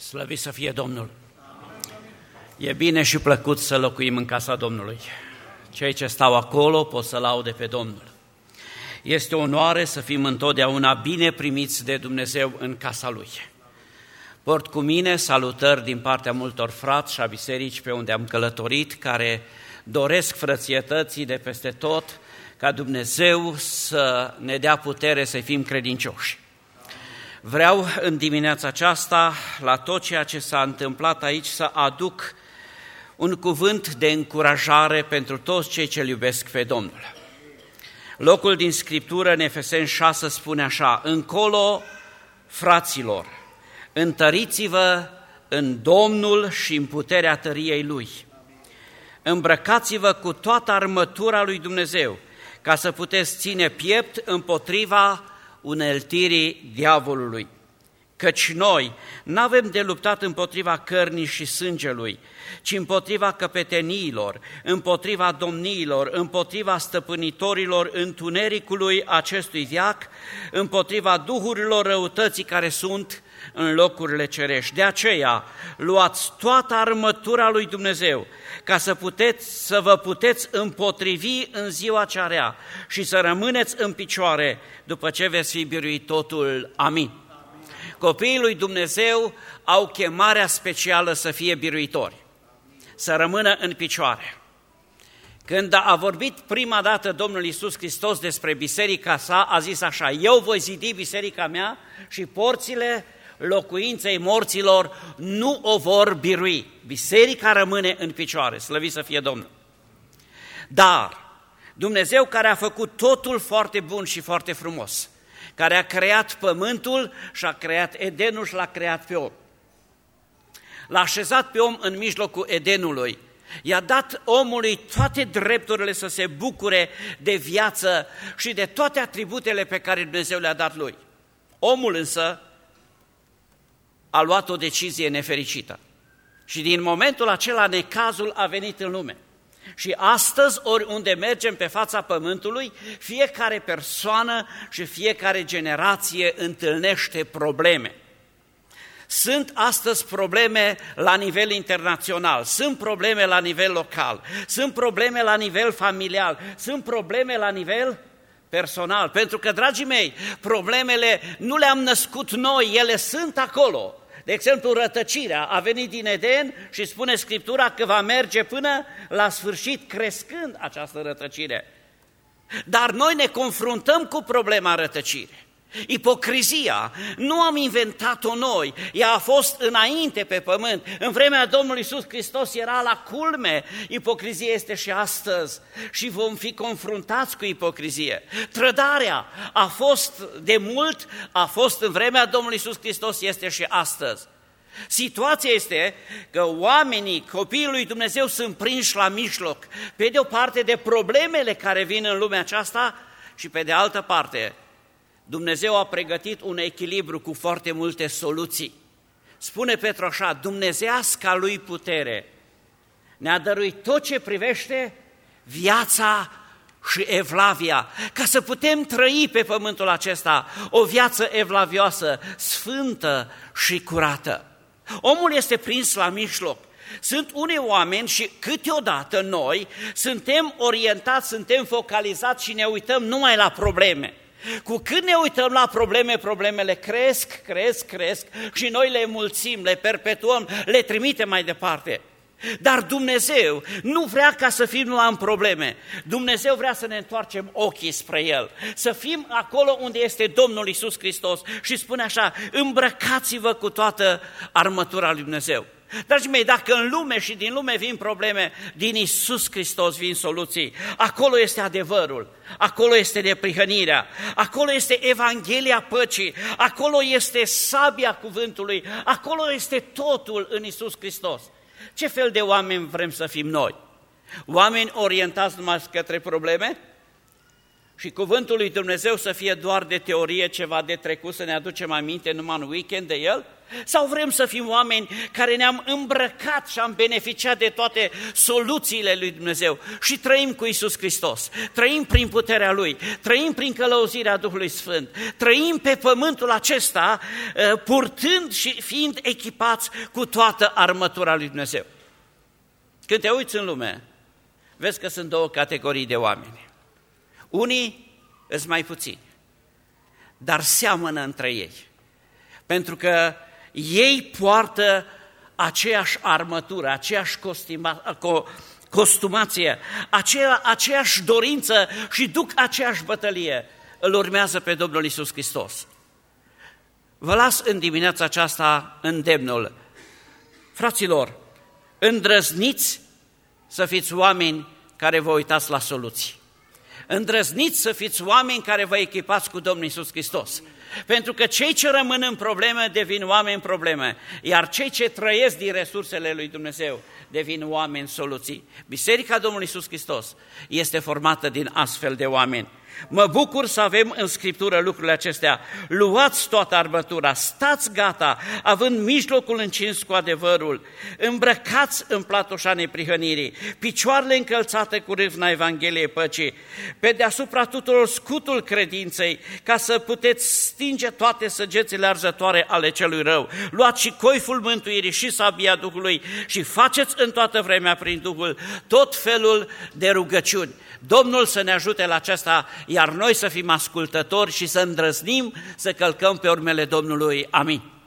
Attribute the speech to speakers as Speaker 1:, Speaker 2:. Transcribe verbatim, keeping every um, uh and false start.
Speaker 1: Slăvit să fie Domnul! E bine și plăcut să locuim în casa Domnului. Cei ce stau acolo pot să laude pe Domnul. Este o onoare să fim întotdeauna bine primiți de Dumnezeu în casa Lui. Port cu mine salutări din partea multor frați și a biserici pe unde am călătorit, care doresc frățietății de peste tot, ca Dumnezeu să ne dea putere să fim credincioși. Vreau în dimineața aceasta, la tot ceea ce s-a întâmplat aici, să aduc un cuvânt de încurajare pentru toți cei ce iubesc pe Domnul. Locul din Scriptură, în Efeseni șase, spune așa: încolo, fraților, întăriți-vă în Domnul și în puterea tăriei Lui. Îmbrăcați-vă cu toată armătura lui Dumnezeu, ca să puteți ține piept împotriva uneltirii diavolului. Căci noi n-avem de luptat împotriva cărnii și sângelui, ci împotriva căpeteniilor, împotriva domniilor, împotriva stăpânitorilor întunericului acestui veac, împotriva duhurilor răutății care sunt în locurile cerești. De aceea, luați toată armătura lui Dumnezeu, ca să, puteți, să vă puteți împotrivi în ziua cea rea și să rămâneți în picioare după ce veți fi biruit totul. Amin. Copiii lui Dumnezeu au chemarea specială să fie biruitori, să rămână în picioare. Când a vorbit prima dată Domnul Iisus Hristos despre biserica sa, a zis așa: eu voi zidi biserica mea și porțile locuinței morților nu o vor birui. Biserica rămâne în picioare, slăvit să fie Domnul. Dar Dumnezeu, care a făcut totul foarte bun și foarte frumos, care a creat pământul și a creat Edenul și l-a creat pe om, l-a așezat pe om în mijlocul Edenului, i-a dat omului toate drepturile să se bucure de viață și de toate atributele pe care Dumnezeu le-a dat lui. Omul însă a luat o decizie nefericită și din momentul acela necazul a venit în lume. Și astăzi, oriunde mergem pe fața pământului, fiecare persoană și fiecare generație întâlnește probleme. Sunt astăzi probleme la nivel internațional, sunt probleme la nivel local, sunt probleme la nivel familial, sunt probleme la nivel personal. Pentru că, dragii mei, problemele nu le-am născut noi, ele sunt acolo. De exemplu, rătăcirea a venit din Eden și spune Scriptura că va merge până la sfârșit crescând această rătăcire. Dar noi ne confruntăm cu problema rătăcirii. Ipocrizia nu am inventat-o noi, ea a fost înainte pe pământ. În vremea Domnului Iisus Hristos era la culme, ipocrizia este și astăzi și vom fi confruntați cu ipocrizie. Trădarea a fost de mult, a fost în vremea Domnului Iisus Hristos, este și astăzi. Situația este că oamenii, copiii lui Dumnezeu, sunt prinși la mijloc, pe de o parte de problemele care vin în lumea aceasta și pe de altă parte Dumnezeu a pregătit un echilibru cu foarte multe soluții. Spune Petru așa: dumnezeiasca lui putere ne-a dăruit tot ce privește viața și evlavia, ca să putem trăi pe pământul acesta o viață evlavioasă, sfântă și curată. Omul este prins la mijloc. Sunt unii oameni și câteodată noi suntem orientați, suntem focalizați și ne uităm numai la probleme. Cu cât ne uităm la probleme, problemele cresc, cresc, cresc și noi le mulțim, le perpetuăm, le trimitem mai departe. Dar Dumnezeu nu vrea ca să fim numai în probleme. Dumnezeu vrea să ne întoarcem ochii spre El, să fim acolo unde este Domnul Iisus Hristos și spune așa: îmbrăcați-vă cu toată armătura lui Dumnezeu. Dragii mei, dacă în lume și din lume vin probleme, din Iisus Hristos vin soluții. Acolo este adevărul, acolo este neprihănirea, acolo este Evanghelia păcii, acolo este sabia cuvântului, acolo este totul în Iisus Hristos. Ce fel de oameni vrem să fim noi? Oameni orientați numai către probleme? și cuvântul lui Dumnezeu să fie doar de teorie, ceva de trecut, să ne aducem aminte numai în weekend de el? Sau vrem să fim oameni care ne-am îmbrăcat și am beneficiat de toate soluțiile lui Dumnezeu și trăim cu Iisus Hristos, trăim prin puterea Lui, trăim prin călăuzirea Duhului Sfânt, trăim pe pământul acesta purtând și fiind echipați cu toată armătura lui Dumnezeu? Când te uiți în lume, vezi că sunt două categorii de oameni. Unii îs mai puțini, dar seamănă între ei, pentru că ei poartă aceeași armătură, aceeași costima, co, costumație, aceea, aceeași dorință și duc aceeași bătălie. Îl urmează pe Domnul Iisus Hristos. Vă las în dimineața aceasta îndemnul. Fraților, îndrăzniți să fiți oameni care vă uitați la soluții. Îndrăzniți să fiți oameni care vă echipați cu Domnul Iisus Hristos. Pentru că cei ce rămân în probleme devin oameni în probleme, iar cei ce trăiesc din resursele lui Dumnezeu devin oameni în soluții. Biserica Domnului Iisus Hristos este formată din astfel de oameni. Mă bucur să avem în Scriptură lucrurile acestea. Luați toată armătura, stați gata, având mijlocul încins cu adevărul, îmbrăcați în platoșa neprihănirii, picioarele încălțate cu râvna Evangheliei păcii, pe deasupra tuturor scutul credinței, ca să puteți stinge toate săgețile arzătoare ale celui rău. Luați și coiful mântuirii și sabia Duhului și faceți în toată vremea prin Duhul tot felul de rugăciuni. Domnul să ne ajute la aceasta, iar noi să fim ascultători și să îndrăznim să călcăm pe urmele Domnului. Amin.